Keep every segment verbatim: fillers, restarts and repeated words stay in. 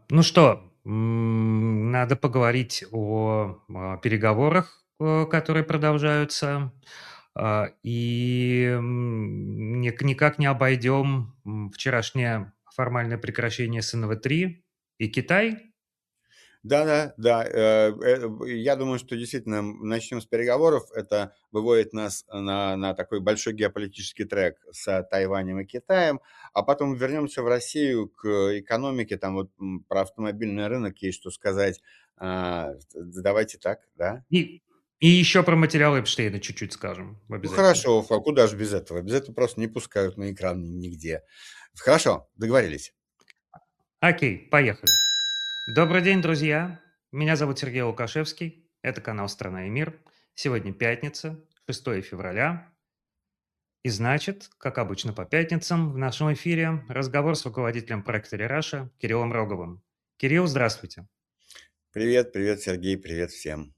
Ну что, м, надо поговорить о, а, переговорах, э, которые продолжаются. А, и, м, ник никак не обойдем, м, вчерашнее формальное прекращение СНВ-3 и Китай. Да-да, да, э, э, в я думаю, что действительно, м, начнем с переговоров. Это выводит нас на на такой большой геополитический трек с Тайванем и Китаем, а потом вернемся в Россию к экономике. Там вот, м, про автомобильный рынок есть что сказать. А, д давайте так, да? И и еще про материалы Эпштейна чуть-чуть скажем Ну обязательно. хорошо, а куда ж без этого? Без этого просто не пускают на экран ни нигде. Хорошо, договорились. Окей, поехали. Добрый день, друзья! Меня зовут Сергей Лукашевский. Это канал "Страна и мир". Сегодня пятница, шестое февраля. И значит, как обычно по пятницам, в нашем эфире разговор с руководителем проекта "Рераша" Кириллом Роговым. Кирилл, здравствуйте! Привет, привет, Сергей, привет всем.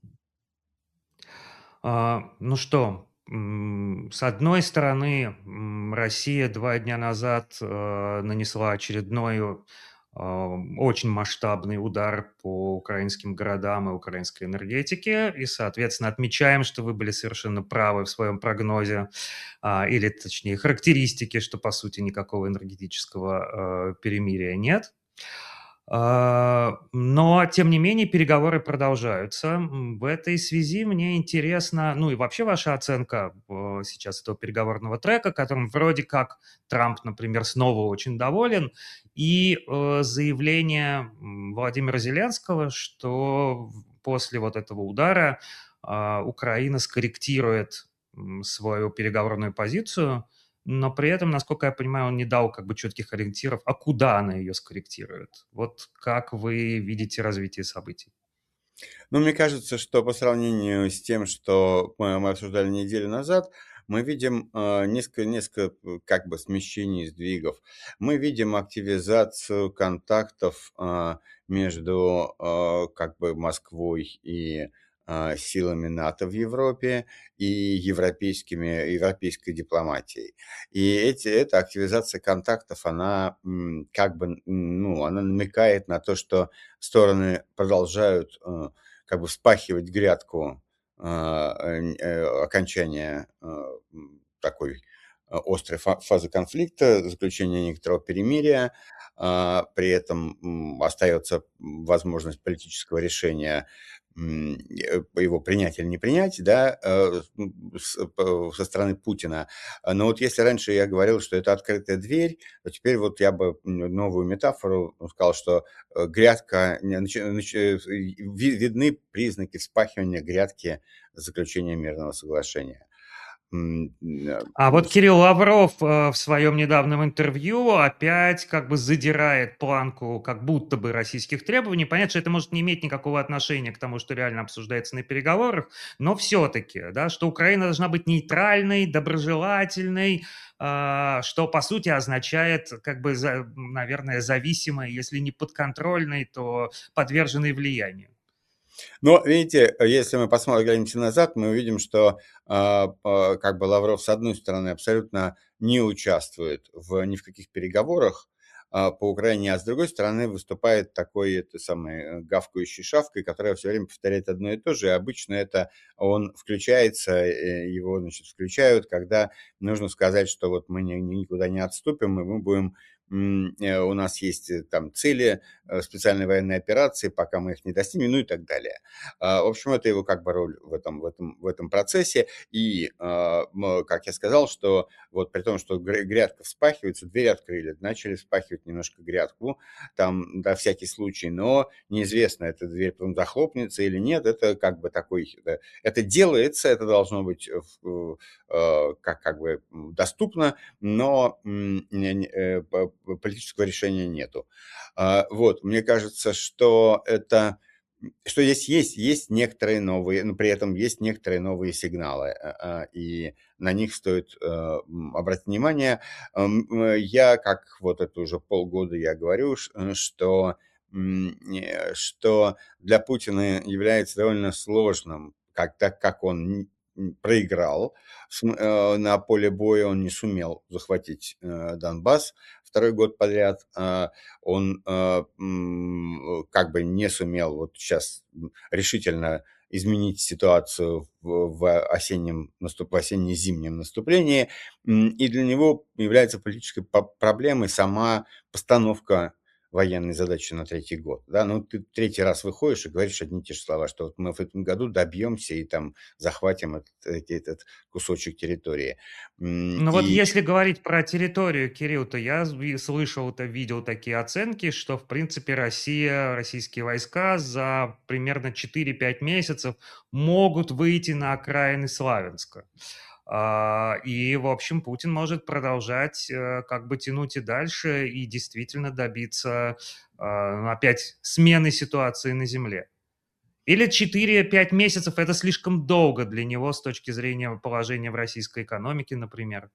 А, ну что, м, с одной стороны, м, Россия два дня назад, э, нанесла очередной, а, очень масштабный удар по украинским городам и украинской энергетике. И, соответственно, отмечаем, что вы были совершенно правы в своем прогнозе, а, или, точнее, характеристике, что, по сути, никакого энергетического, э, перемирия нет. А, но, тем не менее, переговоры продолжаются. М, в этой связи мне интересно, ну и вообще ваша оценка, э, сейчас этого переговорного трека, которым вроде как Трамп, например, снова очень доволен, и, э, заявление, м, Владимира Зеленского, что в после вот этого удара, а, Украина скорректирует, м, свою переговорную позицию, но при этом, насколько я понимаю, он не дал как бы четких ориентиров, а куда она ее скорректирует. Вот как вы видите развитие событий? Ну, мне кажется, что по сравнению с тем, что мы мы обсуждали неделю назад, мы видим, а, несколько несколько, п как бы смещений, сдвигов. Мы видим активизацию контактов, а, между, а, как бы Москвой и, а, силами НАТО в Европе, и европейскими европейской дипломатией. И эти эта активизация контактов, она, м, как бы, н ну, она намекает на то, что стороны продолжают, э, как бы вспахивать грядку, а, э, э, окончания, а, м, такой, а, острой фа фазы конфликта, заключения некоторого перемирия. А, при этом, м, остается, м, возможность политического решения, м, э, его принять или не принять, да, э, м, с п со стороны Путина. А, но вот если раньше я говорил, что это открытая дверь, то теперь вот я бы, м, новую метафору сказал, что, э, грядка не начи нач э, ви видны признаки вспахивания грядки заключения мирного соглашения. М, м, А вот с Кирилл Лавров, э, в своем недавнем интервью опять как бы задирает планку как будто бы российских требований. Понятно, что это может не иметь никакого отношения к тому, что реально обсуждается на переговорах, но все-таки, да, что Украина должна быть нейтральной, доброжелательной, а, что по сути означает как бы, за наверное, зависимой, если не подконтрольной, то подверженной влиянию. Но видите, если мы посмо оглянемся назад, мы увидим, что, а, па как бы Лавров, с одной стороны, абсолютно не участвует в ни в каких переговорах, а, по Украине, а с другой стороны, выступает такой, этой самой, э, гавкающей шавкой, которая всё время повторяет одно и то же. И обычно это он включается, э, его, значит, включают, когда нужно сказать, что вот мы ни никуда не отступим, и мы будем, м, э, у нас есть, э, там цели, э, специальной военной операции, пока мы их не достигнем, ну и так далее. А, в общем, это его как бы роль в этом в этом в этом процессе. И, а, м, как я сказал, что вот при том, что гря грядка вспахивается, дверь открыли, начали вспахивать немножко грядку, там на всякий случай, но неизвестно, эта дверь потом захлопнется или нет. Это как бы такой, да, это делается, это должно быть в э, как как бы, м, доступно, но, м, не не э, по политического решения нету. А, вот, мне кажется, что это, м, что здесь есть есть некоторые новые, но при этом есть некоторые новые сигналы, э, а, и на них стоит, э, м, обратить внимание. М, э, я, как вот это уже полгода я говорю, ш э, что, м, э, что для Путина является довольно сложным, как так как он н н проиграл, см э, на поле боя он не сумел захватить, э, Донбасс. второй год подряд, а, он, а, м, как бы не сумел вот щас, м, решительно изменить ситуацию в в осеннем наступ в осенне-зимнем наступлении. М, и для него является политической по проблемой сама постановка военной задачи на третий год. Да, ну, ты третий раз выходишь и говоришь одни и те же слова, что вот мы в этом году добьемся и там захватим этот эти этот кусочек территории. М, Ну вот и если говорить про территорию, Кирилл, то я зви слышал-то, видел такие оценки, что, в принципе, Россия, российские войска за примерно четыре пять месяцев могут выйти на окраины Славянска. А, и, в общем, Путин может продолжать, э, как бы тянуть и дальше, и действительно добиться, а, опять смены ситуации на земле. Или четыре пять месяцев- это слишком долго для него с точки зрения положения в российской экономике, например?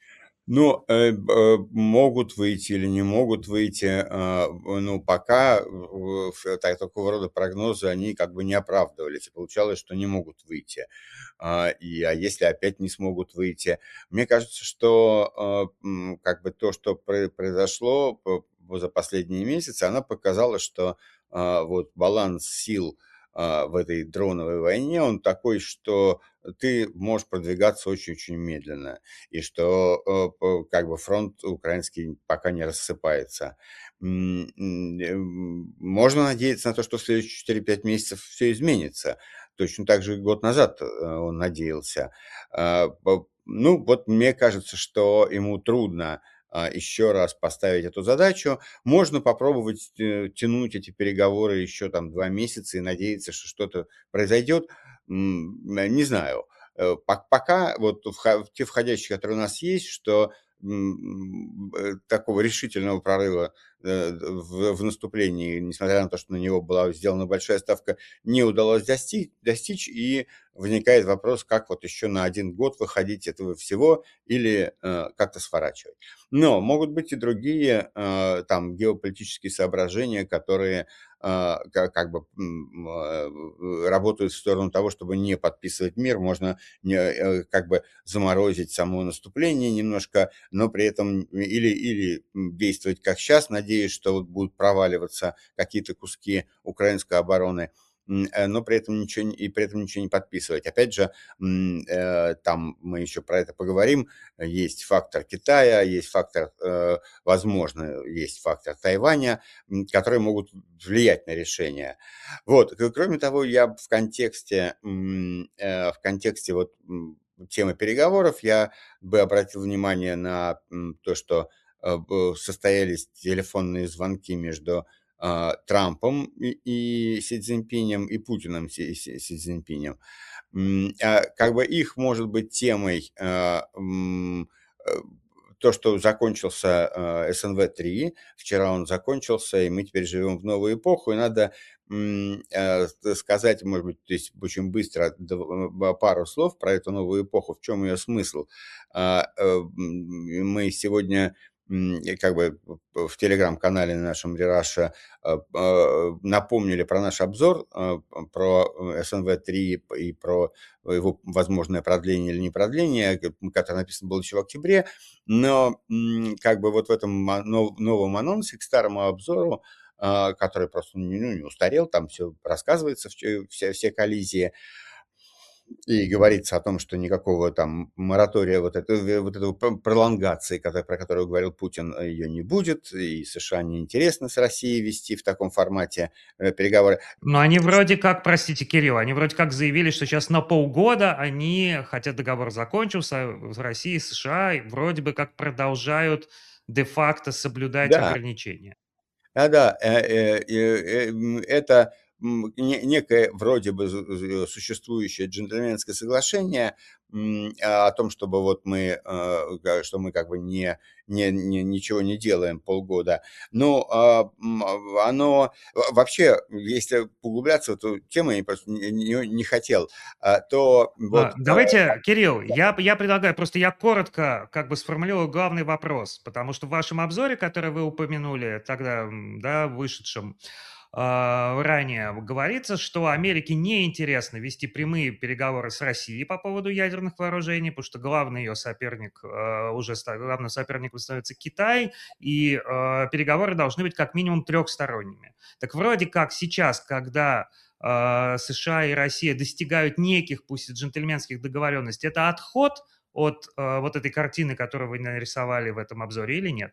Ну, э, б э, могут выйти или не могут выйти, а, в ну, пока в в та такого рода прогнозы, они как бы не оправдывались, и получалось, что не могут выйти. А, и, а если опять не смогут выйти? Мне кажется, что, а, м, как бы то, что про произошло п за последние месяцы, оно показало, что, а, вот баланс сил, а, в этой дроновой войне, он такой, что ты можешь продвигаться очень-очень медленно, и что, э, п как бы фронт украинский пока не рассыпается. М, м, эм, можно надеяться на то, что в следующие четыре пять месяцев всё изменится. Точно так же и год назад, э, он надеялся. А, по ну, вот мне кажется, что ему трудно, а, еще раз поставить эту задачу. Можно попробовать т тянуть эти переговоры еще там два месяца и надеяться, что что-то произойдет. М, не знаю. Э, по пока вот вхо те входящие, которые у нас есть, что, м, э, такого решительного прорыва, э, в в наступлении, несмотря на то, что на него была сделана большая ставка, не удалось дости достичь. И возникает вопрос, как вот еще на один год выходить этого всего или, э, как-то сворачивать. Но могут быть и другие, а, там геополитические соображения, которые, а, ка как бы, м, а, работают в сторону того, чтобы не подписывать мир. Можно не э, как бы заморозить само наступление немножко, но при этом или или, м, действовать как щас, надеясь, что вот будут проваливаться какие-то куски украинской обороны, м, э, но при этом ничего н и при этом ничего не подписывать. Опять же, м, э, там мы еще про это поговорим. Есть фактор Китая, есть фактор, э, возможно, есть фактор Тайваня, м, которые могут влиять на решение. Вот. К кроме того, я в контексте, м, э, в контексте вот, м, темы переговоров я бы обратил внимание на, м, то, что, э, б состоялись телефонные звонки между, а, Трампом и и Си Цзиньпинем, и Путиным Си Си Си Цзиньпинем. М, а, как бы их, может быть, темой, а, м, э, то, что закончился, а, СНВ-3. Вчера он закончился, и мы теперь живем в новую эпоху, и надо, м, а, с сказать, может быть, то есть очень быстро дв ба пару слов про эту новую эпоху, в чём ее смысл. А, э, м, мы сегодня, м, как бы в в телеграм-канале нашем "Рераши", а, а, напомнили про наш обзор, а, про СНВ-3 и про его возможное продление или не продление, г которое написано было еще в октябре. Но, м, как бы вот в этом ма нов новом анонсе к старому обзору, а, который просто, ну, не устарел, там всё рассказывается, в чё все все коллизии. И говорится о том, что никакого там моратория, вот этого вот этого пр пролонгации, кото про которую говорил Путин, ее не будет, и США не интересно с Россией вести в таком формате, э, переговоры. Но они вроде как, простите, Кирилл, они вроде как заявили, что щас на полгода они, хотя договор закончился, в Россия и США вроде бы как продолжают де-факто соблюдать Да. ограничения. Да-да, э, э, и, э, м, это, м, не некое вроде бы з з существующее джентльменское соглашение, м, о том, чтобы вот мы, а, га что мы как бы не не не ничего не делаем полгода. Но, а, м, оно в вообще, если углубляться в эту тему, я просто не не не хотел, а, то А, вот, а давайте, Кирилл, я я предлагаю, просто я коротко как бы сформулирую главный вопрос, потому что в вашем обзоре, который вы упомянули тогда, м, да, вышедшем, а, ранее говорится, что Америке не интересно вести прямые переговоры с Россией по поводу ядерных вооружений, потому что главный ее соперник э, уже ста- главным соперником становится Китай, и э, переговоры должны быть как минимум трехсторонними. Так вроде как сейчас, когда э, США и Россия достигают неких, пусть и джентльменских договоренностей, это отход от э, вот этой картины, которую вы нарисовали в этом обзоре, или нет?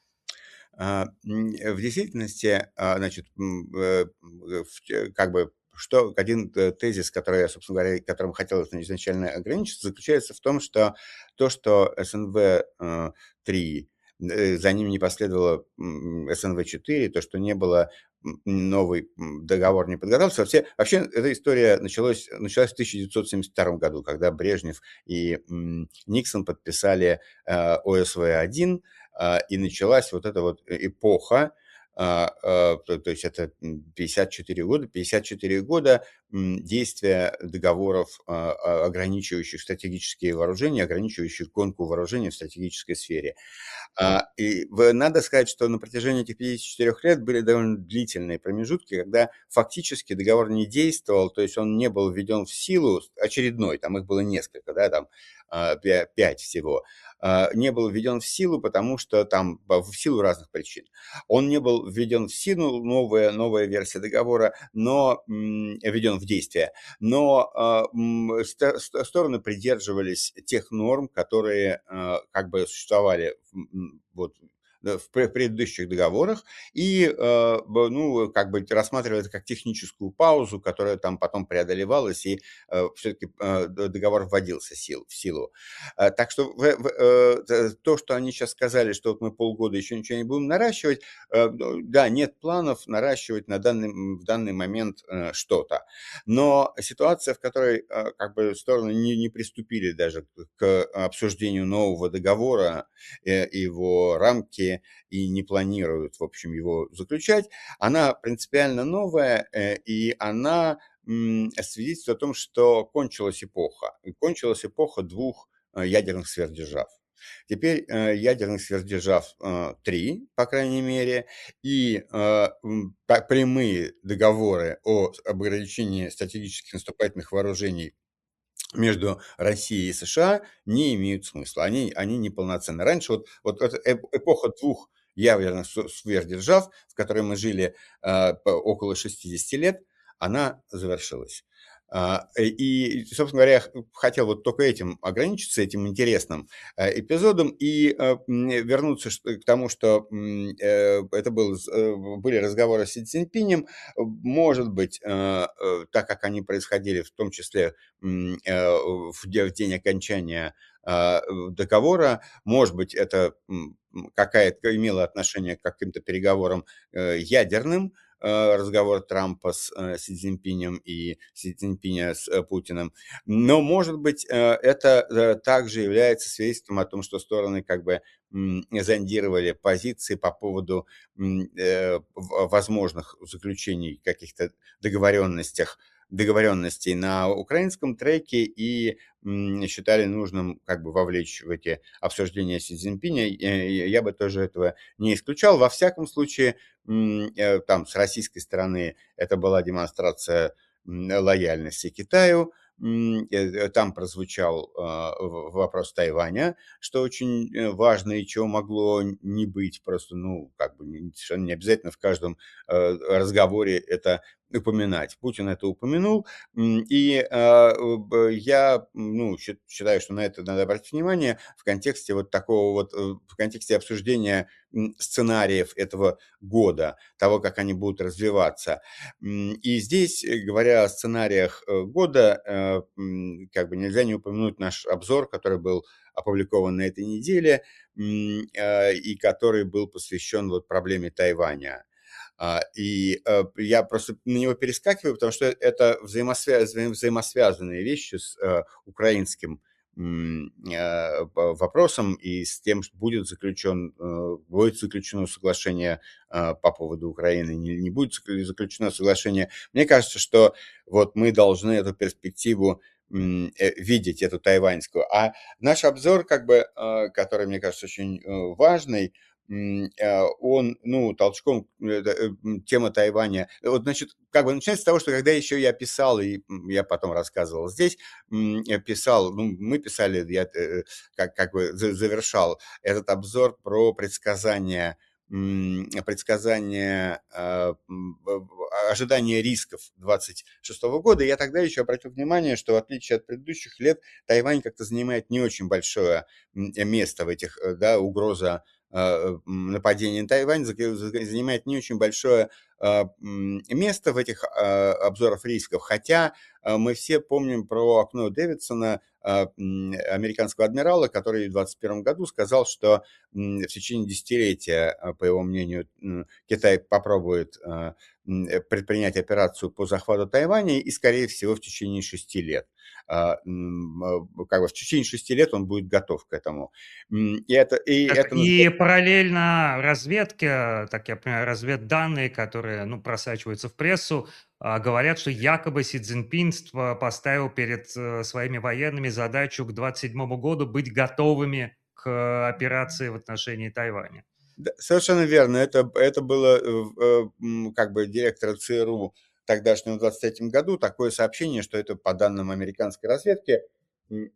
А, м, э, в действительности, а, значит, м, э, м, в те как бы, что один т тезис, который я, собственно говоря, которым хотел изна изначально ограничиться, заключается в том, что то, что эс эн вэ, э, три, э, за ним не последовало, м, эс эн вэ четыре, то, что не было, м, новый, м, договор не подготовился. Вообще вообще эта история началась началась в тысяча девятьсот семьдесят втором году, когда Брежнев и, м, Никсон подписали, э, о эс вэ один, а, и началась вот эта вот э эпоха, а, а, то то есть это, м, пятьдесят четыре года. пятьдесят четыре года, м, действия договоров, а, а, ограничивающих стратегические вооружения, ограничивающих гонку вооружений в стратегической сфере. А, и в надо сказать, что на протяжении этих пятидесяти четырёх лет были довольно длительные промежутки, когда фактически договор не действовал, то есть он не был введен в силу, очередной, там их было несколько, да, там, а, пя пять всего, а, не был введен в силу, потому что там по в силу разных причин. Он не был введен в силу, новая новая версия договора, но, м, введен в действие, но, а, м, ст ст стороны придерживались тех норм, которые, а, как бы существовали в м, вот, да, в пре предыдущих договорах, и, э, б ну, как бы рассматривали это как техническую паузу, которая там потом преодолевалась, и, э, все-таки, э, д договор вводился сил в силу. А, так что в в э, т то, что они сейчас сказали, что вот мы полгода еще ничего не будем наращивать, э, ну да, нет планов наращивать на данный м, в данный момент, э, что-то. Но ситуация, в которой, э, как бы стороны не не приступили даже к обсуждению нового договора, э, его рамки и не планируют, в общем, его заключать, она принципиально новая, э, и она, м, свидетельствует о том, что кончилась эпоха. И кончилась эпоха двух, э, ядерных сверхдержав. Теперь, э, ядерных сверхдержав, э, три, по крайней мере, и, э, м, па прямые договоры о с об ограничении стратегических наступательных вооружений между Россией и США не имеют смысла. Они они неполноценны. Раньше вот вот эта эп эпоха двух ядерных св сверхдержав, в которой мы жили, а, по около шестидесяти лет, она завершилась. А, э, и, собственно говоря, я х хотел вот только этим ограничиться, этим интересным, э, эпизодом и, э, м, вернуться ш к тому, что, м, э, это был з э, были разговоры с Си Цзиньпинем. Может быть, э, э, так как они происходили в том числе, м, э, в де в день окончания, а, э, договора. Может быть, это, м, м, какая-то имело отношение к каким-то переговорам, э, ядерным, э, разговор Трампа с, э, Си Цзиньпинем и Си Цзиньпиня с, э, Путиным. Но, может быть, э, это, э, также является свидетельством о том, что стороны как бы, м, зондировали позиции по поводу, м, э, в возможных заключений каких-то договоренностях договоренностей на украинском треке и, м, считали нужным как бы вовлечь в эти обсуждения Си Цзиньпиня. Э, я бы тоже этого не исключал. Во всяком случае, м, э, там с российской стороны это была демонстрация, м, лояльности Китаю. М, э, э, там прозвучал, а, в вопрос Тайваня, что очень, э, важно и чего могло не быть. Просто, ну, как бы н совершенно не обязательно в каждом, э, разговоре это упоминать. Путин это упомянул, м, и, а, э, б я, м, ну, счит считаю, что на это надо обратить внимание в контексте вот такого вот, э, в контексте обсуждения, м, сценариев этого года, того, как они будут развиваться. М, и здесь, э, говоря о сценариях, э, года, э, м, как бы нельзя не упомянуть наш обзор, который был опубликован на этой неделе, м, а, и который был посвящен вот проблеме Тайваня. А, и, э, я просто на него перескакиваю, потому что это взаимосвя взаим взаимосвязанные вещи с, э, украинским, м, а, по вопросом и с тем, что будет заключен, э, будет заключено соглашение, а, по поводу Украины, не не будет заклю заключено соглашение. Мне кажется, что вот мы должны эту перспективу, м, э, видеть, эту тайваньскую. А наш обзор, как бы, а, который, мне кажется, очень, э, важный, м, э, он, ну, толчком, это, э, м, тема Тайваня. Вот, значит, как бы начинается с того, что когда еще я писал, и, м, я потом рассказывал здесь, м, э, писал, ну, мы писали, я, э, как как бы за завершал этот обзор про предсказания, м, предсказания, а, м, в в ожидания рисков двадцать шестого года. Я тогда еще обратил внимание, что в отличие от предыдущих лет Тайвань как-то занимает не очень большое, м, место в этих, э, да, угроза, а, м, нападения на Тайвань заки за занимает не очень большое, а, м, место в этих, а, обзорах рисков. Хотя, а, мы все помним про окно Дэвидсона, а, м, американского адмирала, который в двадцать первом году сказал, что, м, в течение десятилетия, а, по его мнению, м, Китай попробует, а, м, э, предпринять операцию по захвату Тайваня и, скорее всего, в течение шести лет. А, м, а, как бы в течение шести лет он будет готов к этому. М, и это и Так это и называ параллельно разведке, так я понимаю, разведданные, которые, ну, просачиваются в прессу, а, говорят, что якобы Си Цзиньпин ства поставил перед, э, своими военными задачу к двадцать седьмому году быть готовыми к операции в отношении Тайваня. Да, совершенно верно. Это это было, э, в э, м, как бы директора ЦРУ тогдашнего в двадцать третьем году такое сообщение, что это по данным американской разведки, м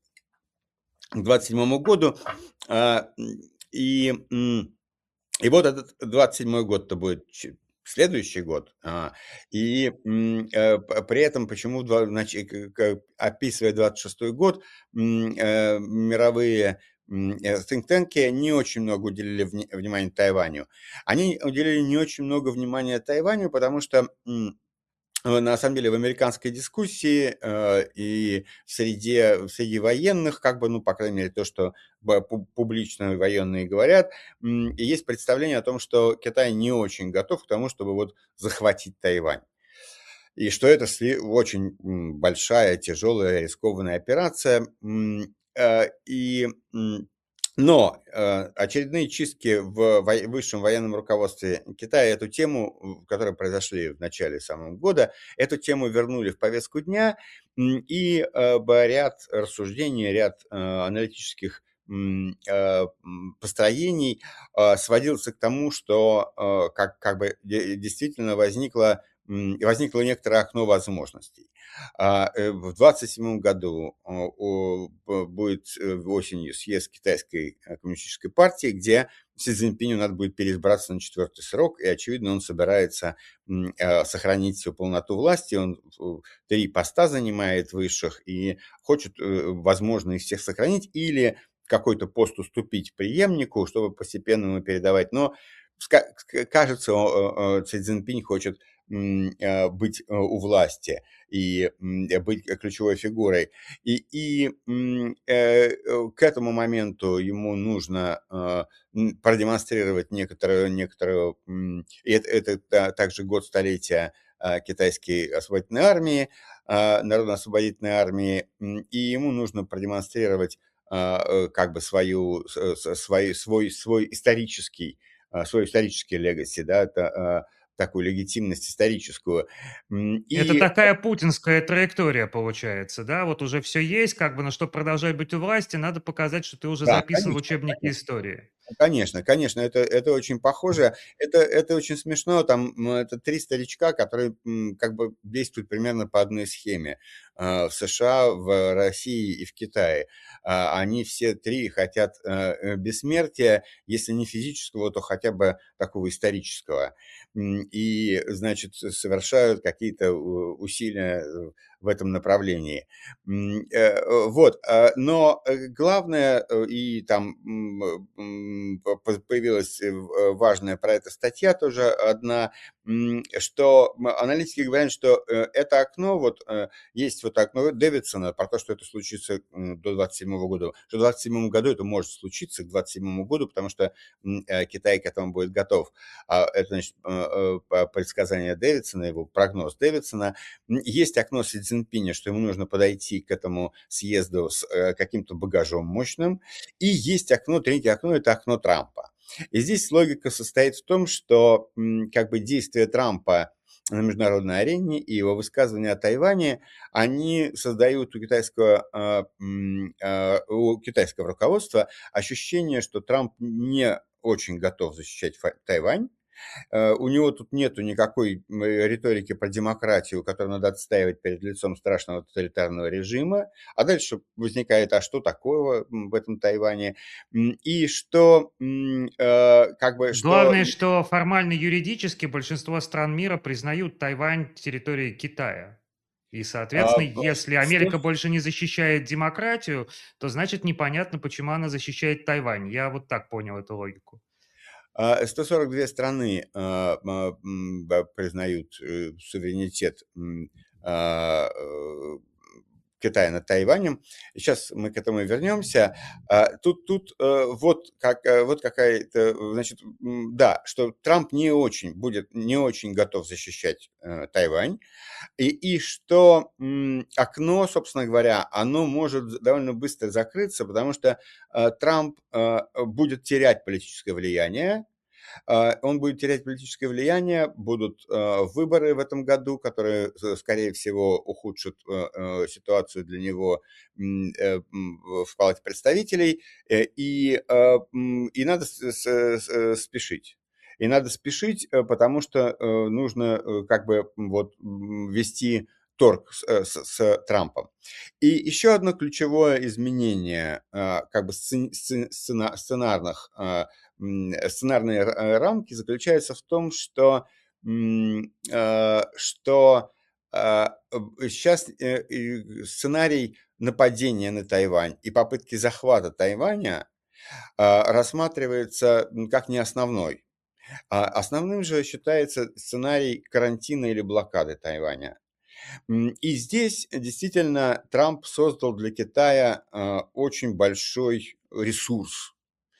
к двадцать седьмому году. А, м, и, м, и вот этот двадцать седьмой год-то будет ч следующий год. А, и, м, э, п при этом почему два нач к к описывая двадцать шестой год, м, э, мировые, м, э, think-танки не очень много уделили вни внимания Тайваню. Они уделили не очень много внимания Тайваню, потому что, м, э, на самом деле в американской дискуссии, э, и в среде среди военных, как бы, ну, по крайней мере, то, что ба пу публично военные говорят, м, и есть представление о том, что Китай не очень готов к тому, чтобы вот захватить Тайвань. И что это сли очень, м, большая, тяжелая, рискованная операция. М, э, и, м, но, э, очередные чистки в вой высшем военном руководстве Китая эту тему, в которые произошли в начале самого года, эту тему вернули в повестку дня, м, и, э, ба ряд рассуждений, ряд, э, аналитических, м, э, м, построений, а, сводился к тому, что, э, как как бы де действительно возникло, м, возникло некоторое окно возможностей. А, э, в двадцать седьмом году, о о б будет, э, осенью съезд Китайской, э, коммунистической партии, где Си Цзиньпиню надо будет переизбраться на четвертый срок, и, очевидно, он собирается, м, э, сохранить всю полноту власти. Он в три поста занимает высших и хочет, э, возможно, их всех сохранить или какой-то пост уступить преемнику, чтобы постепенно ему передавать. Но ска к кажется, о э, Си Цзиньпинь хочет, м, э, быть, э, у власти и, м, быть ключевой фигурой. И и, м, э, э, к этому моменту ему нужно, э, м, продемонстрировать некоторую некоторую, м, и это это та также год столетия, а, Китайской освободительной армии, а, Народно-освободительной армии, м, и ему нужно продемонстрировать, а, э, как бы свою с с свой свой свой исторический, а, свой исторический legacy, да, это, а, такую легитимность историческую. М, Это и такая путинская траектория получается, да? Вот уже всё есть, как бы, но чтоб продолжать быть у власти, надо показать, что ты уже Да, записан в конечно, учебнике конечно. истории. Конечно, конечно, это это очень похоже. Это это очень смешно. Там, м, это три старичка, которые, м, как бы действуют примерно по одной схеме, а, в США, в России и в Китае. А, они все три хотят, э, э, бессмертия, если не физического, то хотя бы такого исторического. М, и, значит, с совершают какие-то у усилия, э, в этом направлении. М, э, вот, а, но, э, главное, э, и там, м, м, по по появилась, э, в важная про это статья тоже одна, м, что, м, аналитики говорят, что, э, это окно, вот, э, есть вот окно Дэвидсона про то, что это случится, м, до двадцать седьмого года, что в двадцать седьмом году это может случиться, к двадцать седьмому году, потому что, м, э, Китай к этому будет готов. А, это, значит, э, э, по предсказание Дэвидсона, его прогноз Дэвидсона. М, есть окно Си Цзиньпиня, что ему нужно подойти к этому съезду с, э, каким-то багажом мощным. И есть окно, третье окно- это окно Трампа. И здесь логика состоит в том, что, м, как бы действия Трампа на международной арене и его высказывания о Тайване, они создают у китайского, а, м, а, у китайского руководства ощущение, что Трамп не очень готов защищать Фа Тайвань. Э, у него тут нету никакой м, э, риторики про демократию, которую надо отстаивать перед лицом страшного тоталитарного режима. А дальше возникает, а что такого м, в этом Тайване? М, И что, м, э, как бы, что Главное, что формально юридически большинство стран мира признают Тайвань территорией Китая. И, а, соответственно, п- если сто Америка больше не защищает демократию, то значит непонятно, почему она защищает Тайвань. Я вот так понял эту логику. а, сто сорок две страны а, ма- м, ба- признают э, суверенитет м, а, э, Китая над Тайванем. Сейчас мы к этому вернемся. А, Тут, тут э, вот, как, э, вот какая-то, э, значит, м, да, что Трамп не очень будет, не очень готов защищать э, Тайвань, и, и что м, окно, собственно говоря, оно может з- довольно быстро закрыться, потому что э, Трамп э, будет терять политическое влияние, а, он будет терять политическое влияние, будут а, выборы в этом году, которые, с- скорее всего, ухудшат а, а, ситуацию для него м, э, м, в в Палате представителей, э, и, а, м, и надо с- с- с- э, спешить. И надо спешить, э, потому что э, нужно э, как бы м, вот м, вести торг с, э, с- с Трампом. И еще одно ключевое изменение а, как бы сцен- сцен- сцена- сценарных а, м, сценарные р- э, рамки заключается в том, что, м, э, что сейчас сценарий нападения на Тайвань и попытки захвата Тайваня а, рассматривается м, как не основной. А основным же считается сценарий карантина или блокады Тайваня. М, И здесь действительно Трамп создал для Китая а, очень большой ресурс.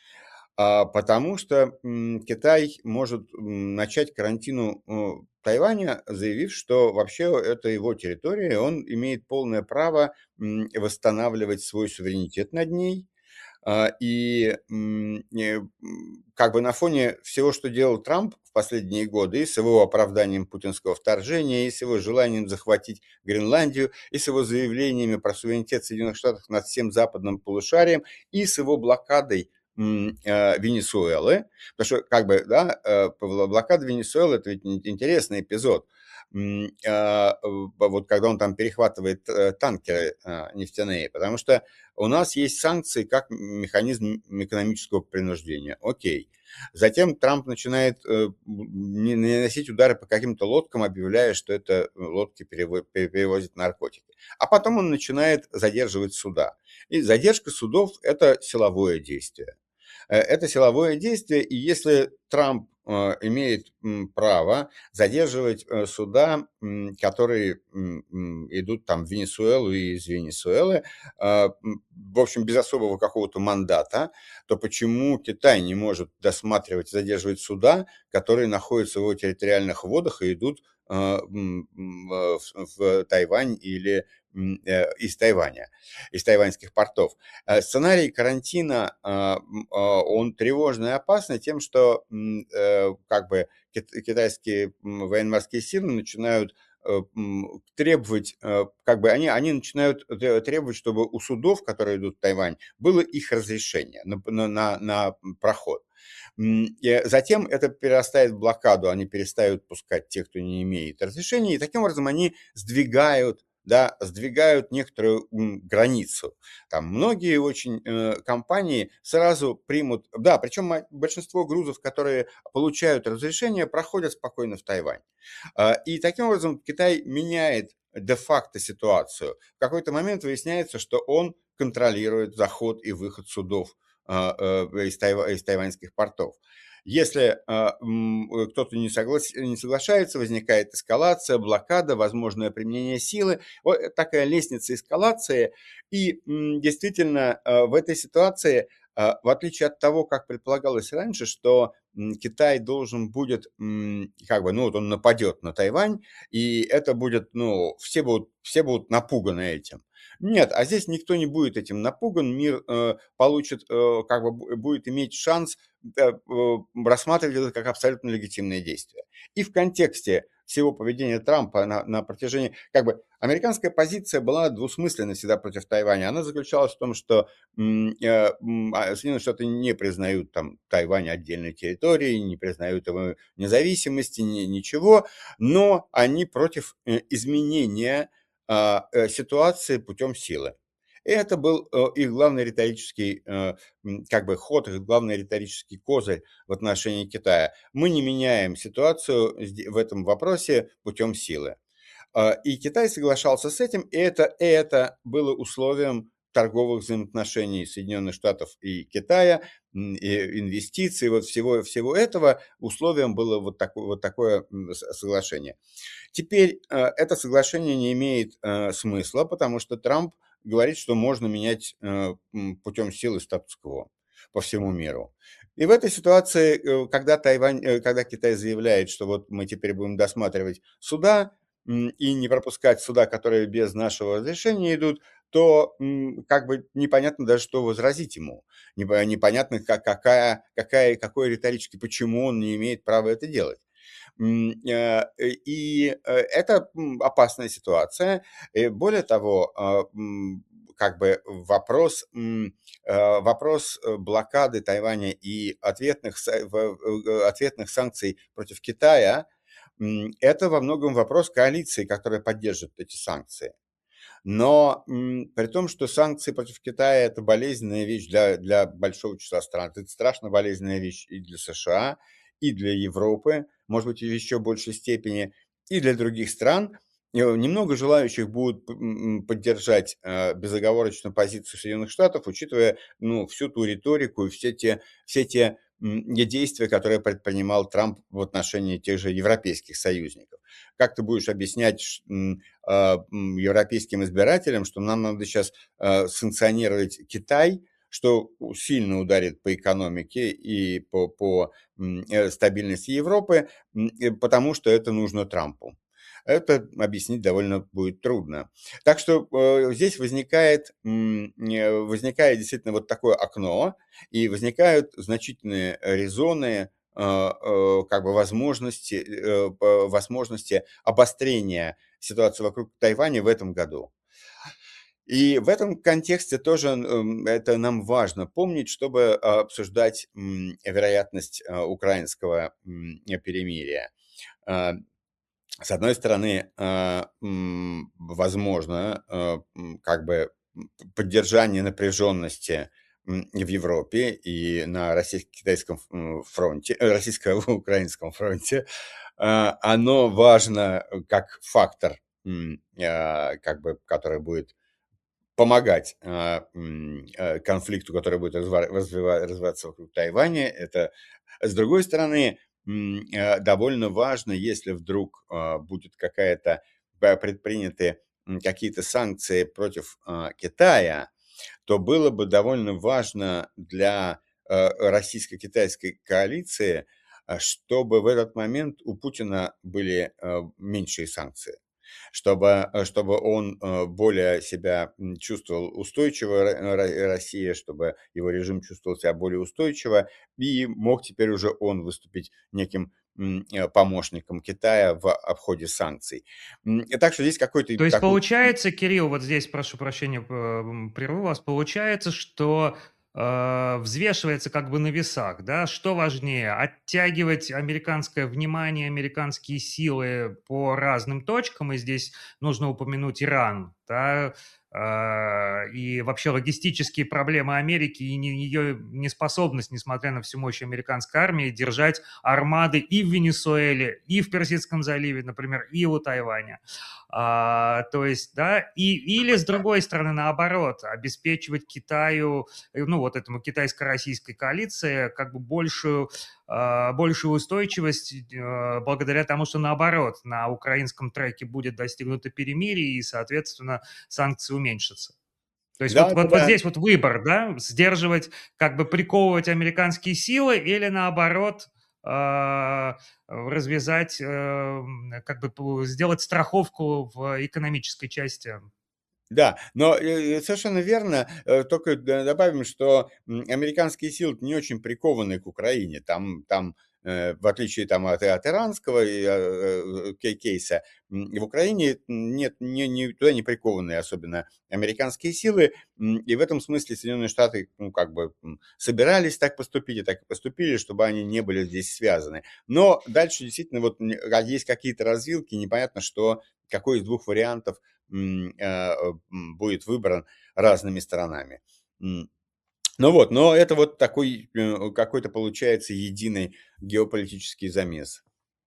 А, потому что, м, Китай может, м, начать карантину, э, Тайваня, заявив, что вообще это его территория, и он имеет полное право, м, восстанавливать свой суверенитет над ней. А, и, м, не, м, как бы на фоне всего, что делал Трамп в последние годы, и с его оправданием путинского вторжения, и с его желанием захватить Гренландию, и с его заявлениями про суверенитет Соединенных Штатов над всем западным полушарием, и с его блокадой м, э, Венесуэлы, потому что как бы, да, э, бла- блокада Венесуэлы — это ведь ин- интересный эпизод. М, а, э, Вот когда он там перехватывает э, танкеры э, нефтяные, потому что у нас есть санкции как механизм экономического принуждения. Окей. Затем Трамп начинает э, не- наносить удары по каким-то лодкам, объявляя, что это лодки перево- пере- перевозят наркотики. А потом он начинает задерживать суда. И задержка судов — это силовое действие. Э, Это силовое действие, и если Трамп э, имеет м, право задерживать э, суда, м, которые м, м, идут там в Венесуэлу и из Венесуэлы, а, м, в общем, без особого какого-то мандата, то почему Китай не может досматривать, задерживать суда, которые находятся в его территориальных водах и идут а, м, м, э, в, в Тайвань или м, э, из Тайваня, из тайваньских портов? Э, Сценарий карантина, а, м, а, он тревожный и опасный тем, что м, э, как бы кит- китайские м, военно-морские силы начинают э, м, требовать, э, как бы они, они начинают тре- требовать, чтобы у судов, которые идут в Тайвань, было их разрешение на, на, на- на проход. М, и затем это перерастает в блокаду, они перестают пускать тех, кто не имеет разрешения, и таким образом они сдвигают, да, сдвигают некоторую м, границу. Там многие очень э, компании сразу примут, да, причем ма- большинство грузов, которые получают разрешение, проходят спокойно в Тайвань. А, И таким образом Китай меняет де-факто ситуацию. В какой-то момент выясняется, что он контролирует заход и выход судов а, э, из, тайва- из тайваньских портов. Если а, м, э, кто-то не, соглас- не соглашается, возникает эскалация, блокада, возможное применение силы. Вот такая лестница эскалации. И м, действительно а, в этой ситуации, а, в отличие от того, как предполагалось раньше, что м, Китай должен будет, м, как бы, ну вот он нападет на Тайвань, и это будет, ну, все будут, все будут напуганы этим. Нет, а здесь никто не будет этим напуган, мир э, получит, э, как бы бу- будет иметь шанс э, э, рассматривать это как абсолютно легитимное действие. И в контексте всего поведения Трампа на на протяжении как бы американская позиция была двусмысленной всегда против Тайваня. Она заключалась в том, что, м, э, м, а, Соединенные Штаты не признают там Тайвань отдельной территорией, не признают его независимости, ни ничего, но они против, э, изменения, а, э, ситуации путем силы. И это был, э, их главный риторический, э, м, как бы ход, их главный риторический козырь в отношении Китая. Мы не меняем ситуацию сде в этом вопросе путем силы. А, и Китай соглашался с этим, и это и это было условием торговых взаимоотношений Соединенных Штатов и Китая, м, и инвестиций, вот всего всего этого условием было вот такое вот такое, м, с соглашение. Теперь, э, это соглашение не имеет, э, смысла, потому что Трамп говорит, что можно менять, э, м, путем силы статус-кво по всему миру. И в этой ситуации, э, когда Тайвань, э, когда Китай заявляет, что вот мы теперь будем досматривать суда, м, и не пропускать суда, которые без нашего разрешения идут, то, м, как бы непонятно даже, что возразить ему. Непо непонятно, ка какая какая какой риторический, почему он не имеет права это делать. М, э, и, э, это, м, опасная ситуация. И более того, а, м, как бы вопрос, м, э, вопрос, э, блокады Тайваня и ответных са в э, ответных санкций против Китая, м, это во многом вопрос коалиции, которая поддерживает эти санкции. Но, м, при том, что санкции против Китая — это болезненная вещь для для большого числа стран. Это страшно болезненная вещь и для США, и для Европы, может быть, в еще большей степени, и для других стран. И, э, немного желающих будут п м, м, поддержать, э, безоговорочную позицию Соединенных Штатов, учитывая, ну, всю ту риторику и все те все те, м, действия, которые предпринимал Трамп в отношении тех же европейских союзников. Как ты будешь объяснять, ш м, а, м, европейским избирателям, что нам надо сейчас а, санкционировать Китай, что у- сильно ударит по экономике и по, по м, э, стабильности Европы, м, э, потому что это нужно Трампу. Это объяснить довольно будет трудно. Так что э, здесь возникает, м, э, возникает действительно вот такое окно, и возникают значительные резоны, а, э, как бы возможности, э, по- возможности обострения ситуации вокруг Тайваня в этом году. И в этом контексте тоже, м, это нам важно помнить, чтобы а, обсуждать, м, вероятность а, украинского, м, перемирия. А, с одной стороны, а, м, возможно, а, м, как бы м, поддержание напряженности, м, в Европе и на российско-китайском ф м, фронте, э, российско-украинском фронте. А, оно важно, э, как фактор, м, а, как бы, который будет помогать, а, м, э, конфликту, который будет развива развива развиваться вокруг Тайваня. Это, с другой стороны, м, э, довольно важно, если вдруг, а, будет какая-то ба предприняты, м, какие-то санкции против, а, Китая, то было бы довольно важно для, э, российско-китайской коалиции, а, чтобы в этот момент у Путина были, э, меньшие санкции. Чтобы, э, чтобы он, э, более себя, м, чувствовал устойчиво, Ро Ро Россия, чтобы его режим чувствовал себя более устойчиво, и мог теперь уже он выступить неким, м, э, помощником Китая в обходе санкций. М, и так что здесь какой-то То есть такой. получается, Кирилл, вот здесь прошу прощения, п м, прерву вас. Получается, что, э, взвешивается как бы на весах, да? Что важнее: оттягивать американское внимание, американские силы по разным точкам, и здесь нужно упомянуть Иран, да, а, и вообще логистические проблемы Америки и не ее неспособность, несмотря на всю мощь американской армии, держать армады и в Венесуэле, и в Персидском заливе, например, и у Тайваня. А, то есть, да, и, или с другой стороны, наоборот, обеспечивать Китаю, э, ну, вот этому китайско-российской коалиции, как бы большую, а, большую устойчивость, э, благодаря тому, что наоборот, на украинском треке будет достигнуто перемирие, и, соответственно, санкции уменьшатся. То есть вот, вот, вот Да-да-да. здесь вот выбор, да, сдерживать, как бы приковывать американские силы или наоборот а, развязать, эм, как бы пу- сделать страховку в экономической части. Да, но, э, совершенно верно. Э, тока д добавим, что, м, американские силы-то не очень прикованы к Украине. Там там, э, в отличие там от от иранского и, а, э, кей кейса, м, в Украине нет, не не туда не прикованы особенно американские силы. М, и в этом смысле Соединенные Штаты, ну, как бы, м, собирались так поступить и так и поступили, чтобы они не были здесь связаны. Но дальше действительно вот н а есть какие-то развилки, непонятно, что какой из двух вариантов м, а, м, будет выбран разными сторонами. М, ну вот, но это вот такой, э, какой-то получается единый геополитический замес.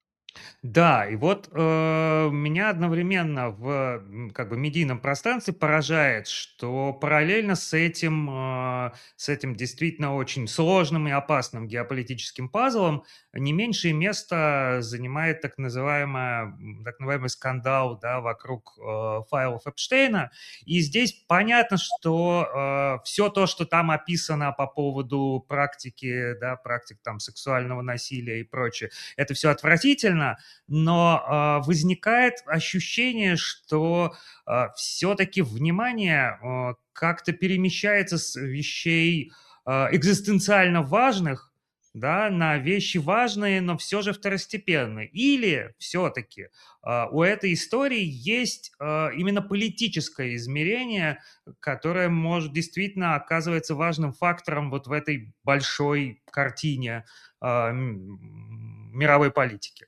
Да, и вот, э, меня одновременно в, м, как бы медийном пространстве поражает, что параллельно с этим, а, с этим действительно очень сложным и опасным геополитическим пазлом не меньшее место занимает так называемая м, так называемый скандал, да, вокруг, э, файлов Эпштейна. И здесь понятно, что, все то, что там описано по поводу практики, да, практик там сексуального насилия и прочее, это все отвратительно, но, а, возникает ощущение, что, а, все-таки внимание, а, как-то перемещается с вещей, а, экзистенциально важных, да, на вещи важные, но все же второстепенные. Или все-таки, а, у этой истории есть, а, именно политическое измерение, которое может действительно оказывается важным фактором вот в этой большой картине, а, м, мировой политики.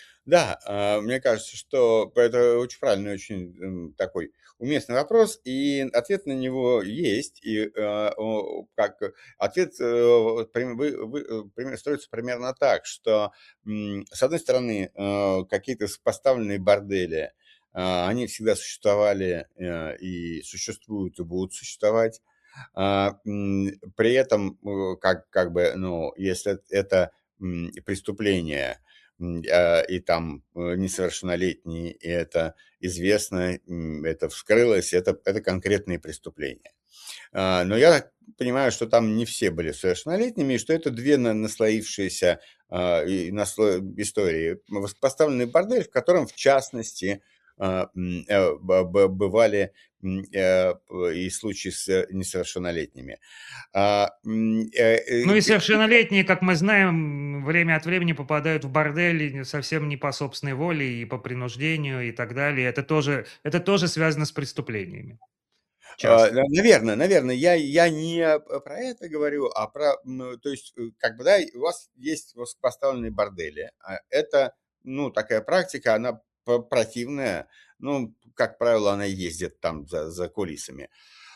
Да, а, мне кажется, что это очень правильный, очень, м, такой уместный вопрос, и ответ на него есть. И, а, о, как ответ, э, вот прям вы вы э, пример строится примерно так, что, м, с одной стороны, э, какие-то сопоставленные бордели, а, они всегда существовали, э, и существуют, и будут существовать. А, м, при этом, э, как как бы, ну, если это, м, преступление, м, а, и там, э, несовершеннолетние, и это известно, м, это вскрылось, это это конкретные преступления. А, но я так понимаю, что там не все были совершеннолетними, и что это две на наслоившиеся, а, и насло истории. Воспоставленный бордель, в котором, в частности, а, м, э, б б бывали, м, э, п и случаи с э, несовершеннолетними. А, м, э, Ну э, и г совершеннолетние, как мы знаем, время от времени попадают в бордели совсем не по собственной воле и по принуждению и так далее. Это тоже, это тоже связано с преступлениями А, часто. на наверно наверно, я я не, э, про это говорю, а про, м, то есть, э, как бы, да, у вас есть высокопоставленные бордели. А, это, ну, такая практика, она п противная. Ну, как правило, она ездит там за за кулисами.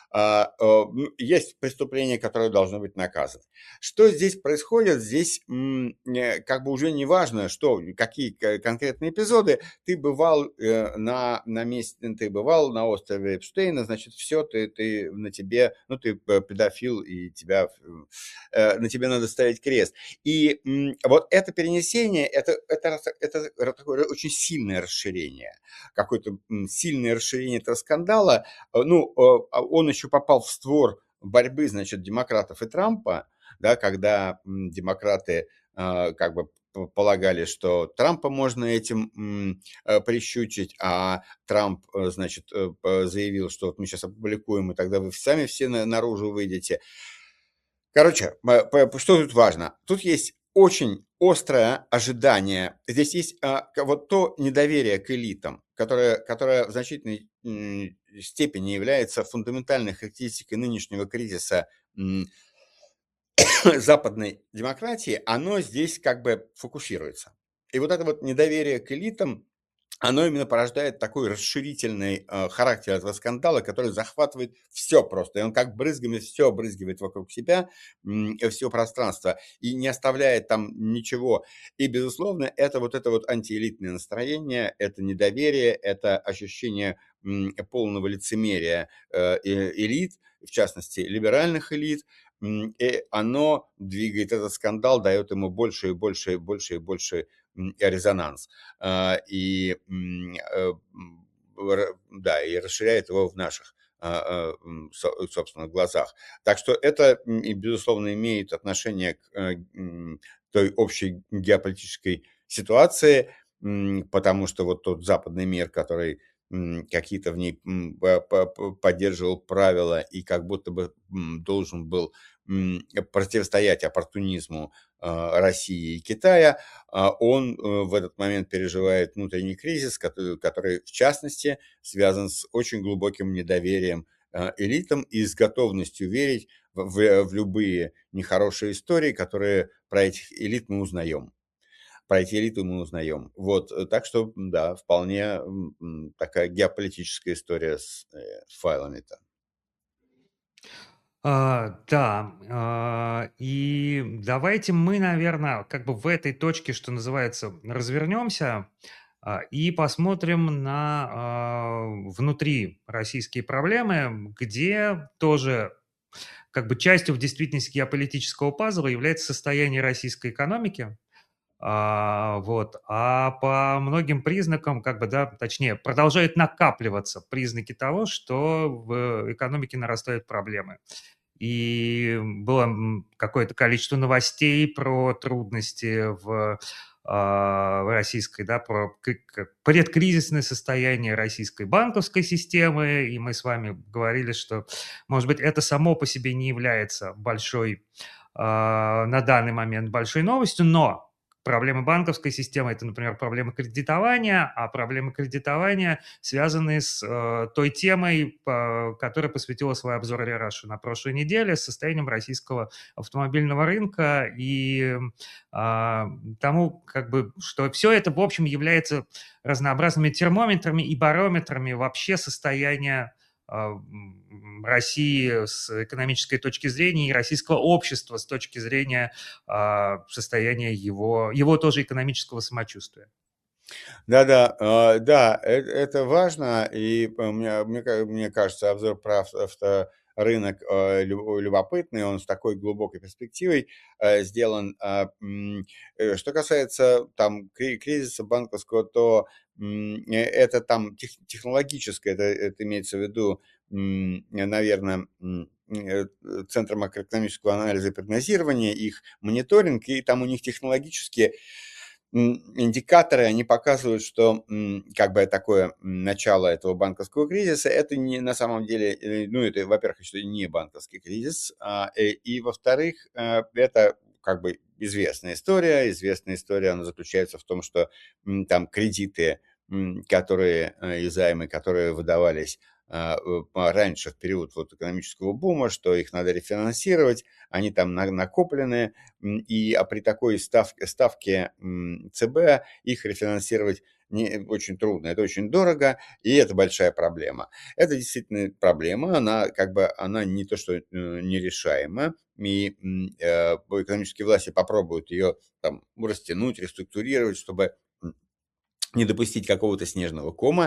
А, э, м, есть преступления, которые должны быть наказаны. Что здесь происходит? Здесь, м, э, как бы уже не важно, что, какие к конкретные эпизоды. Ты бывал, э, на на месте, ты бывал на острове Эпштейна, значит, все, ты ты на тебе, ну, ты п педофил, и тебя, э, на тебе надо ставить крест. И, м, вот это перенесение, это это рас это ра такое очень сильное расширение, какое-то, м, сильное расширение этого скандала. Э, ну, э, а он еще попал в створ борьбы, значит, демократов и Трампа, да, когда, м, демократы, а, как бы п полагали, что Трампа можно этим, м, э, прищучить, а Трамп, э, значит, э, п заявил, что вот мы сейчас опубликуем, и тогда вы сами все на наружу выйдете. Короче, м, п что тут важно? Тут есть очень острое ожидание. Здесь есть, а, к вот то недоверие к элитам, которое которое в значительной, м, степени является фундаментальной характеристикой нынешнего кризиса, м, западной демократии, оно здесь как бы фокусируется. И вот это вот недоверие к элитам, оно именно порождает такой расширительный, э, характер этого скандала, который захватывает все просто. И он как брызгами все обрызгивает вокруг себя, м, всё пространство, и не оставляет там ничего. И, безусловно, это вот это вот антиэлитное настроение, это недоверие, это ощущение, м, полного лицемерия, э, э, элит, в частности, либеральных элит. М, и оно двигает этот скандал, дает ему больше и больше, и больше, и больше, м, резонанс. А, и, м, э, м, р да, и расширяет его в наших, а, а, м, со собственных глазах. Так что это, м, и безусловно, имеет отношение к, э, м, той общей геополитической ситуации, м, потому что вот тот западный мир, который, м, какие-то в ней м, по- по- по- поддерживал правила и как будто бы м, должен был м, противостоять оппортунизму а, России и Китая, а, он э, в этот момент переживает внутренний кризис, который, который, в частности, связан с очень глубоким недоверием а, элитам и с готовностью верить в, в- в любые нехорошие истории, которые про этих элит мы узнаем. Про эти элиты мы узнаем. Вот, э, так что, м, да, вполне м, м, такая геополитическая история с, э, с файлами-то. А, да, а, и давайте мы, наверное, как бы в этой точке, что называется, развернемся, а, и посмотрим на, а, внутри российские проблемы, где тоже как бы частью в действительности геополитического пазла является состояние российской экономики. А, вот. А по многим признакам, как бы, да, точнее, продолжают накапливаться признаки того, что в экономике нарастают проблемы. И было м, какое-то количество новостей про трудности в, а, в российской, да, про к- к- предкризисное состояние российской банковской системы, и мы с вами говорили, что, может быть, это само по себе не является большой, а, на данный момент большой новостью, но проблемы банковской системы – это, например, проблемы кредитования, а проблемы кредитования связанные с э, той темой, по- которой посвятила свой обзор Рераша на прошлой неделе, с состоянием российского автомобильного рынка и а, тому, как бы, что все это, в общем, является разнообразными термометрами и барометрами вообще состояния а, м, России с экономической точки зрения и российского общества с точки зрения а, состояния его, его тоже экономического самочувствия. Да-да, а, да, э это важно, и п мне мне ка мне кажется, обзор про авт авторынок, а, лю любопытный, он с такой глубокой перспективой, э, сделан. А, м, э, что касается там кри кризиса банковского, то, м, э, это там тех технологическое, это это имеется в виду, наверное, Центр макроэкономического анализа и прогнозирования, их мониторинг, и там у них технологические м, индикаторы, они показывают, что м, как бы такое м, начало этого банковского кризиса, это не на самом деле, э, ну, это, во-первых, что не банковский кризис, а, э, и, во-вторых, э, это как бы известная история. Известная история, она заключается в том, что м, там кредиты, м, которые э, и займы, которые выдавались а, э, по- раньше, в период вот экономического бума, что их надо рефинансировать, они там на- накоплены, М, и, а при такой ставке ставке, м, ЦБ их рефинансировать не очень трудно, это очень дорого, и это большая проблема. Это действительно проблема, она как бы она не то что, э, нерешаема, и, м, э, экономические власти попробуют ее там растянуть, реструктурировать, чтобы, м, не допустить какого-то снежного кома,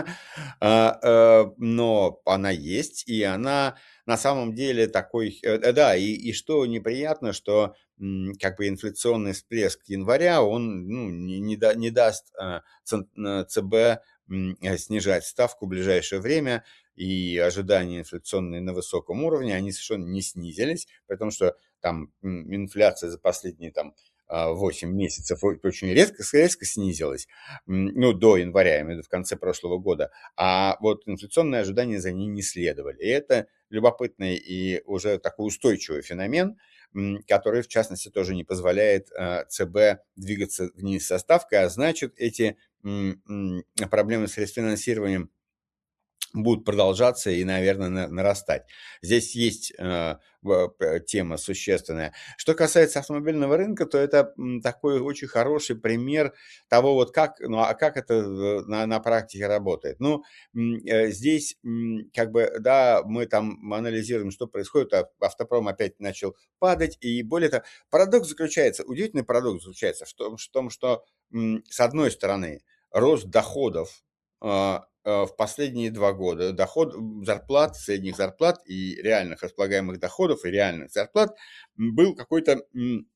а, э, но она есть, и она на самом деле такой, э, э, да, и, и что неприятно, что м, как бы инфляционный всплеск января, он ну, не, не, да- не даст а, цен- э, ЦБ м, э, снижать ставку в ближайшее время, и ожидания инфляционные на высоком уровне, они совершенно не снизились, потому что там м, инфляция за последние там а, восемь месяцев о- очень резко, резко снизилась, м, ну, до января, я имею в виду в конце прошлого года, а вот инфляционные ожидания за ней не следовали. И это любопытный и уже такой устойчивый феномен, м, который, в частности, тоже не позволяет а, ЦБ двигаться вниз со ставкой, а значит, эти м, м, проблемы с рефинансированием будут продолжаться и, наверное, на нарастать. Здесь есть, э, в п тема существенная. Что касается автомобильного рынка, то это, м, такой очень хороший пример того, вот как, ну, а как это, э, на на практике работает. Ну, м, э, здесь, м, как бы, да, мы там анализируем, что происходит, а автопром опять начал падать. И более того, парадокс заключается, удивительный парадокс заключается в том, в том, что, м, с одной стороны, рост доходов, а, э, в последние два года доход м, зарплат, средних зарплат и реальных располагаемых доходов, и реальных зарплат, м, был какой-то, м,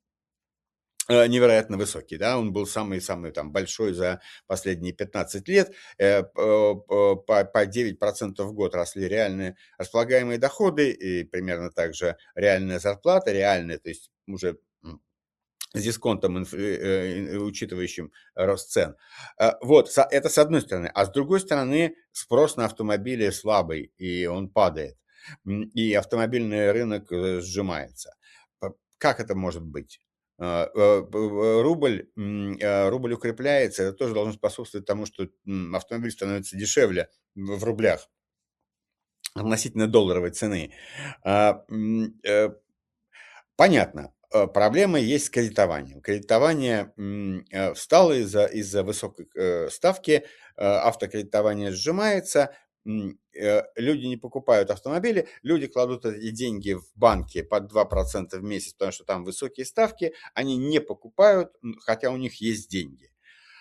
э, невероятно высокий, да. Он был самый-самый там большой за последние пятнадцать лет. Э, по по по по девять процентов в год росли реальные располагаемые доходы и примерно так же реальная зарплата. Реальная, то есть уже, м с дисконтом, инф э, э, учитывающим рост цен. А, вот, са это с одной стороны. А с другой стороны, спрос на автомобили слабый, и он падает. М, и автомобильный рынок, э, сжимается. П Как это может быть? А, э, п в рубль, м, э, рубль укрепляется, это тоже должно способствовать тому, что, м, автомобиль становится дешевле в в рублях относительно долларовой цены. А, м, э Понятно. Э, проблема есть с кредитованием. Кредитование, м, э, встало из-за из-за высокой, э, ставки, э, автокредитование сжимается, м, э, люди не покупают автомобили, люди кладут эти деньги в банке под два процента в месяц, потому что там высокие ставки, они не покупают, м, хотя у них есть деньги.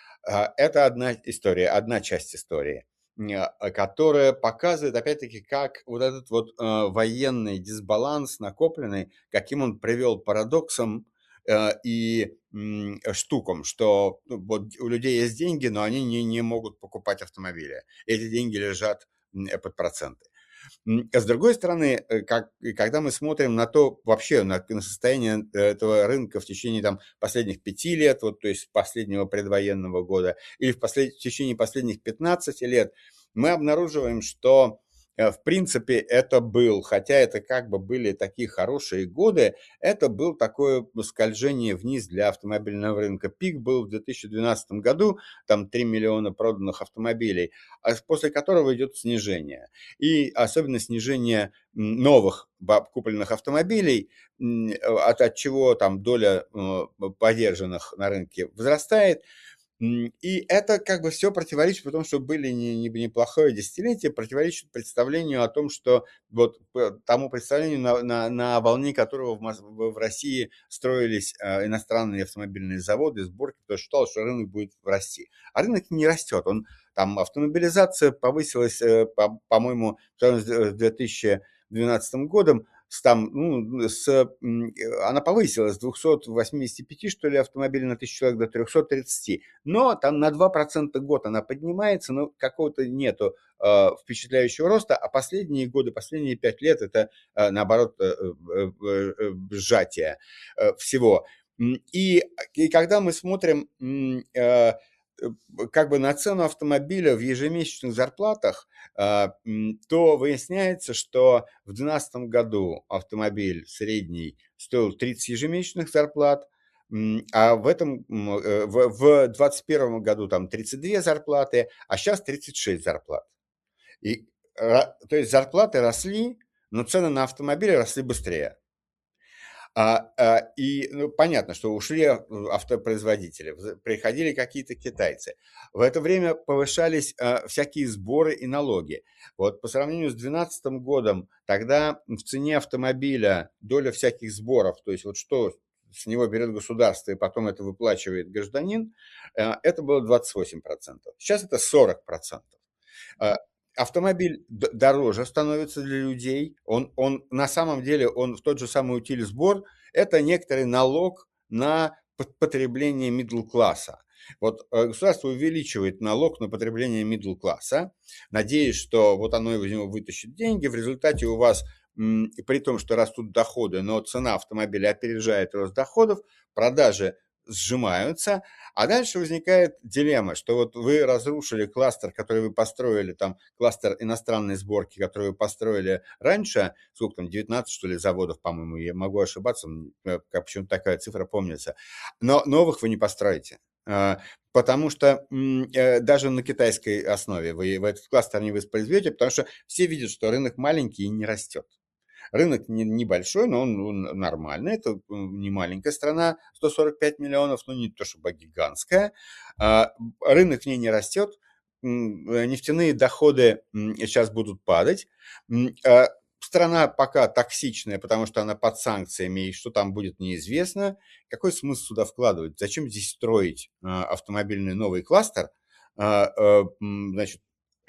А, это одна история, одна часть истории, ня а, которая показывает, опять-таки, как вот этот вот, э, военный дисбаланс накопленный, каким он привел парадоксам, э, и, м, штукам, что, ну, вот у людей есть деньги, но они не не могут покупать автомобили. Эти деньги лежат, м, э, под проценты. М, а с другой стороны, э, как и когда мы смотрим на то, вообще на на состояние э, этого рынка в течение там последних пяти лет, вот, то есть последнего предвоенного года, или в послед в течение последних пятнадцати лет, мы обнаруживаем, что, э, в принципе, это был, хотя это как бы были такие хорошие годы, это был такое скольжение вниз для автомобильного рынка. Пик был в две тысячи двенадцатом году, там три миллиона проданных автомобилей, а с после которого идет снижение. И особенно снижение, м, новых ба купленных автомобилей, м, от от чего там доля, э, подержанных на рынке возрастает. М, и это как бы все противоречит, потому что были не не неплохое десятилетие, противоречит представлению о том, что вот п тому представлению, на на на волне которого в Мос в в России строились, э, иностранные автомобильные заводы, сборки, кто считал, что рынок будет расти. А рынок не растет. Он там автомобилизация повысилась, э, по по-моему, по сравнению с д две тысячи двенадцатым годом, с там, ну, с, м, э, она повысилась с двухсот восьмидесяти пяти, что ли, автомобилей на тысячу человек до трехсот тридцати. Но там на два процента в год она поднимается, но какого-то нету, э, впечатляющего роста, а последние годы, последние пять лет это, э, наоборот, э, э, э, э, сжатие, э, всего. М, и и когда мы смотрим, м, э, э, как бы на цену автомобиля в ежемесячных зарплатах, а, м, то выясняется, что в двенадцатом году автомобиль средний стоил тридцать ежемесячных зарплат, м, а в этом, м, э, в в двадцать первом году там тридцать две зарплаты, а сейчас тридцать шесть зарплат. И, ра то есть зарплаты росли, но цены на автомобили росли быстрее. А, а, и, ну, понятно, что ушли, а, автопроизводители, вз приходили какие-то китайцы. В это время повышались, а, всякие сборы и налоги. Вот по сравнению с двенадцатым годом, тогда в цене автомобиля доля всяких сборов, то есть вот что с него берет государство и потом это выплачивает гражданин, а, это было двадцать восемь процентов. Сейчас это сорок процентов. А, автомобиль д дороже становится для людей. Он он на самом деле, он в тот же самый утилизбор — это некоторый налог на пот потребление middle-класса. Вот, э, государство увеличивает налог на потребление middle-класса, надеясь, что вот оно из него вытащит деньги. В результате у вас, м, при том, что растут доходы, но цена автомобиля опережает рост доходов, продажи сжимаются, а дальше возникает дилемма, что вот вы разрушили кластер, который вы построили, там кластер иностранной сборки, который вы построили раньше, сколько там, девятнадцать, что ли, заводов, по-моему, я могу ошибаться, м, э, как почему-то такая цифра помнится, но новых вы не построите. А, потому что, м, э, даже на китайской основе вы в этот кластер не воспроизведете, потому что все видят, что рынок маленький и не растет. Рынок не небольшой, но он он нормальный. Это, м, не маленькая страна, сто сорок пять миллионов, но не то чтобы гигантская. А, рынок в ней не растет, м, э, нефтяные доходы, м, щас будут падать. М, а, страна пока токсичная, потому что она под санкциями, и что там будет, неизвестно. Какой смысл сюда вкладывать? Зачем здесь строить, а, автомобильный новый кластер? А, э, м, значит,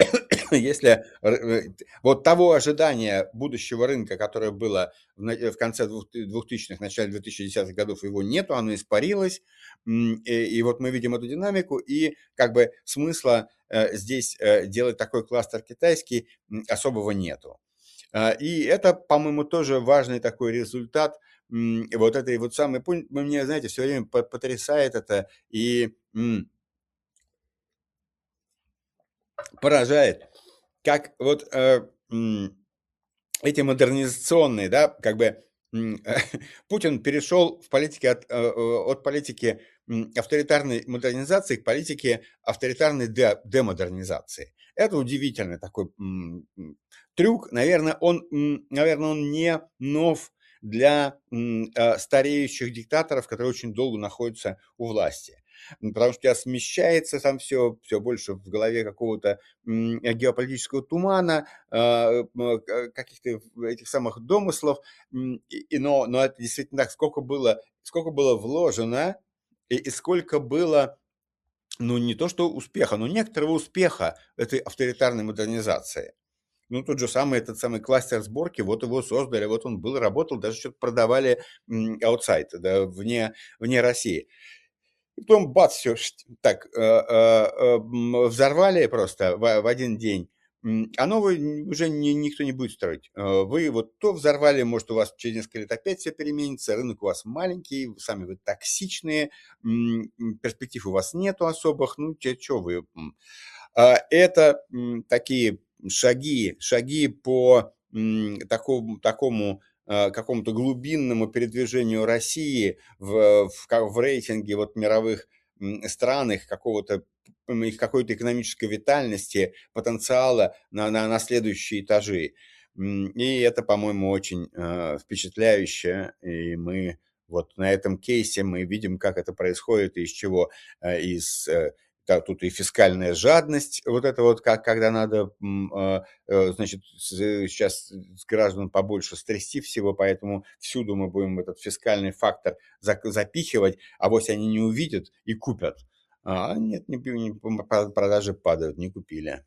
если р э, вот того ожидания будущего рынка, которое было в на в конце двух ты двухтысячных, начале две тысячи десятых годов, его нету, оно испарилось. М, и и вот мы видим эту динамику, и как бы смысла, э, здесь, э, делать такой кластер китайский, м, особого нету. А, и это, по-моему, тоже важный такой результат, м, вот этой вот самой пунь мне, знаете, всё время по потрясает это и, м поражает, как вот, э, м, эти модернизационные, да, как бы, м, Путин перешел в политике от, э, от политики, м, авторитарной модернизации к политике авторитарной де демодернизации. Это удивительный такой, м, м, трюк. Наверно, он, м, наверно, он не нов для, м, э, стареющих диктаторов, которые очень долго находятся у власти. М, потому что у тя смещается там всё, всё больше в голове какого-то, м, геополитического тумана, а, м, к каких-то этих самых домыслов, м, и но но это действительно так. Сколько было сколько было вложено и и сколько было, ну, не то что успеха, но некоторого успеха этой авторитарной модернизации. Ну, тот же самый, этот самый кластер сборки, вот его создали, вот он был, работал, даже чё-то продавали, м, аутсайд, да, вне вне России. И потом бац, всё шт так, э, э, э, м, взорвали просто в в один день, м, а новое н уже ни никто не будет строить. Э, вы вот то взорвали, может, у вас через несколько лет опять всё переменится, рынок у вас маленький, сами вы токсичные, м, м, перспектив у вас нету особых, ну, чё чё вы, м. А, это, м, такие шаги шаги по, м, такому такому, э, какому-то глубинному передвижению России в в ка в рейтинге вот мировых, м, стран, их какого-то, м, их какой-то экономической витальности, потенциала на на на следующие этажи. М, и это, по-моему, очень, э, впечатляюще. И мы вот на этом кейсе мы видим, как это происходит и из чего. Э, из, э, да, тут и фискальная жадность, вот это вот, как когда надо, м, э, э, значит, с щас с граждан побольше стрясти всего, поэтому всюду мы будем этот фискальный фактор зак запихивать, авось они не увидят и купят. А нет, не пи не п про продажи падают, не купили.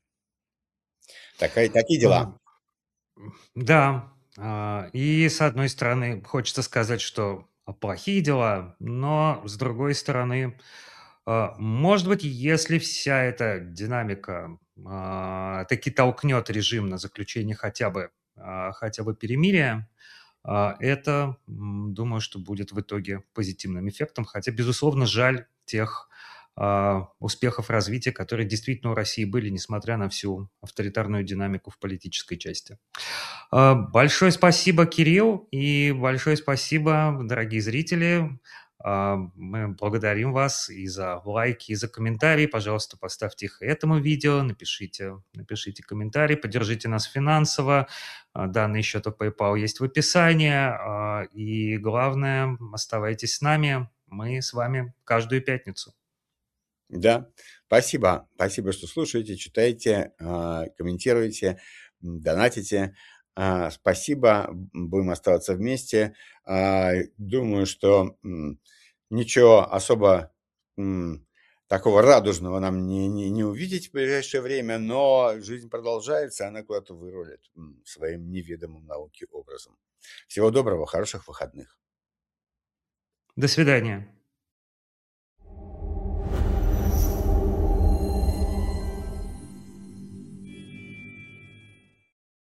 Такая такие А, дела. м, да, а, и с одной стороны, хочется сказать, что плохие дела, но с другой стороны, а, может быть, если вся эта динамика, а, таки толкнет режим на заключение хотя бы, а, хотя бы перемирия, а, это, м, думаю, что будет в итоге позитивным эффектом. Хотя, безусловно, жаль тех, а, успехов развития, которые действительно у России были, несмотря на всю авторитарную динамику в политической части. А, большое спасибо, Кирилл, и большое спасибо, дорогие зрители. А, мы благодарим вас и за лайки, и за комментарии. Пожалуйста, поставьте их этому видео, напишите напишите комментарий, поддержите нас финансово. А, данные счета PayPal есть в описании. А, и главное, оставайтесь с нами. Мы с вами каждую пятницу. Да, спасибо. Спасибо, что слушаете, читаете, а, комментируете, м, донатите. А, спасибо, б будем оставаться вместе. А, думаю, что, м, ничего особо, м, такого радужного нам не не не увидеть в ближайшее время, но жизнь продолжается, она куда-то вырулит, м, своим неведомым науке образом. Всего доброго, хороших выходных. До свидания.